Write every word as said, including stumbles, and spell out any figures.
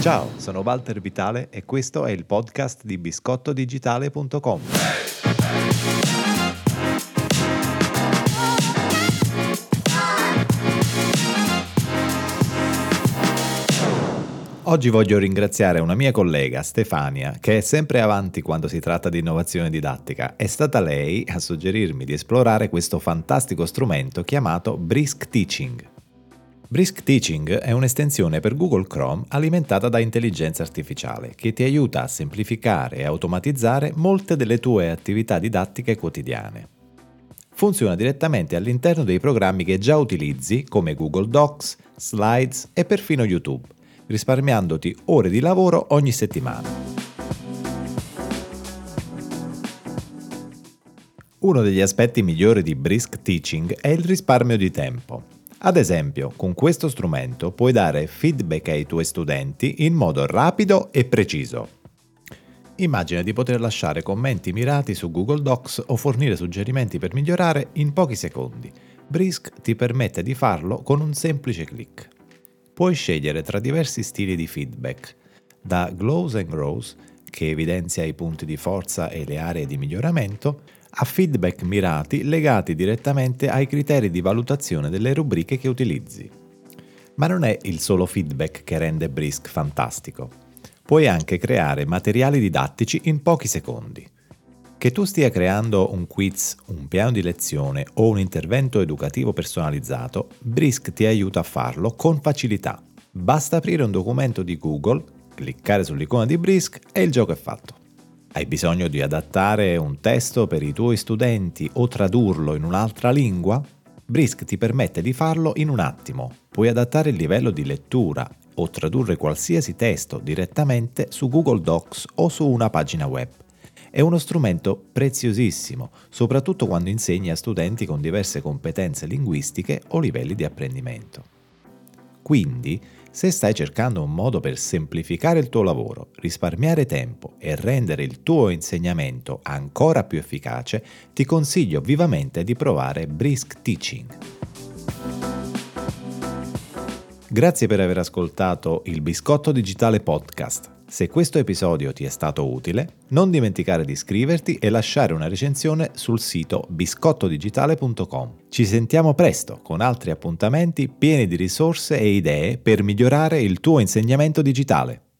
Ciao, sono Walter Vitale e questo è il podcast di biscotto digitale punto com. Oggi voglio ringraziare una mia collega, Stefania, che è sempre avanti quando si tratta di innovazione didattica. È stata lei a suggerirmi di esplorare questo fantastico strumento chiamato Brisk Teaching. Brisk Teaching è un'estensione per Google Chrome alimentata da intelligenza artificiale che ti aiuta a semplificare e automatizzare molte delle tue attività didattiche quotidiane. Funziona direttamente all'interno dei programmi che già utilizzi come Google Docs, Slides e perfino YouTube, risparmiandoti ore di lavoro ogni settimana. Uno degli aspetti migliori di Brisk Teaching è il risparmio di tempo. Ad esempio, con questo strumento puoi dare feedback ai tuoi studenti in modo rapido e preciso. Immagina di poter lasciare commenti mirati su Google Docs o fornire suggerimenti per migliorare in pochi secondi. Brisk ti permette di farlo con un semplice click. Puoi scegliere tra diversi stili di feedback, da Glows and Grows, che evidenzia i punti di forza e le aree di miglioramento, a feedback mirati legati direttamente ai criteri di valutazione delle rubriche che utilizzi. Ma non è il solo feedback che rende Brisk fantastico. Puoi anche creare materiali didattici in pochi secondi. Che tu stia creando un quiz, un piano di lezione o un intervento educativo personalizzato, Brisk ti aiuta a farlo con facilità. Basta aprire un documento di Google, cliccare sull'icona di Brisk e il gioco è fatto. Hai bisogno di adattare un testo per i tuoi studenti o tradurlo in un'altra lingua? Brisk ti permette di farlo in un attimo. Puoi adattare il livello di lettura o tradurre qualsiasi testo direttamente su Google Docs o su una pagina web. È uno strumento preziosissimo, soprattutto quando insegni a studenti con diverse competenze linguistiche o livelli di apprendimento. Quindi, se stai cercando un modo per semplificare il tuo lavoro, risparmiare tempo e rendere il tuo insegnamento ancora più efficace, ti consiglio vivamente di provare Brisk Teaching. Grazie per aver ascoltato il Biscotto Digitale Podcast. Se questo episodio ti è stato utile, non dimenticare di iscriverti e lasciare una recensione sul sito biscotto digitale punto com. Ci sentiamo presto con altri appuntamenti pieni di risorse e idee per migliorare il tuo insegnamento digitale.